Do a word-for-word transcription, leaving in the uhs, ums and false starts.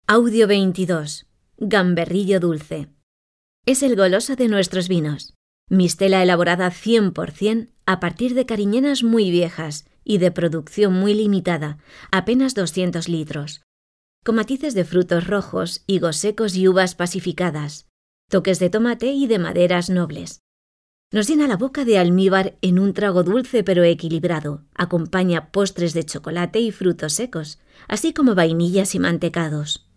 Audio veintidós. Gamberrillo dulce. Es el goloso de nuestros vinos. Mistela elaborada cien por cien a partir de cariñenas muy viejas y de producción muy limitada, apenas doscientos litros. Con matices de frutos rojos, higos secos y uvas pacificadas, toques de tomate y de maderas nobles. Nos llena la boca de almíbar en un trago dulce pero equilibrado. Acompaña postres de chocolate y frutos secos, así como vainillas y mantecados.